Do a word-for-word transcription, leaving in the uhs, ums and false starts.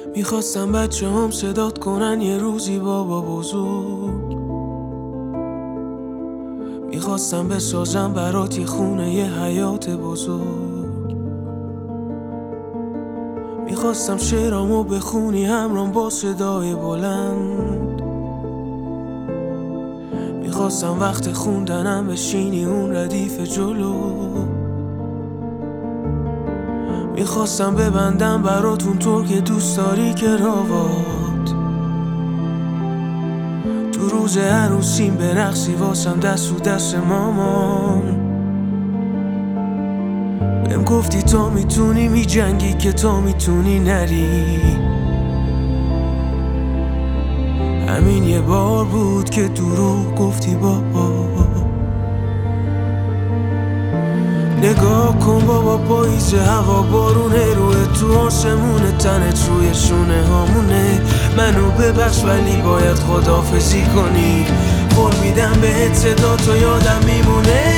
میخواستم بچه هم صدات کنن یه روزی بابا بزرگ. میخواستم بسازم برات یه خونه یه حیات بزرگ. میخواستم شعرامو بخونی همرام با صدای بلند. میخواستم وقت خوندنم بشینی اون ردیف جلو. میخواستم ببندم براتون طور که دوست داری کراوات. تو روز عروسیم برقصی واسم دست و دست مامان. بهم گفتی تا میتونی میجنگی که تا میتونی نری. همین یه بار بود که دروغ گفتی بابا. نگاه کن بابا پاییز هوا بارونه روی تو آسمونه تنت روی شونه هامونه. منو ببخش ولی باید خداحافظی کنی. قول میدم بهت صدا تو یادم میمونه.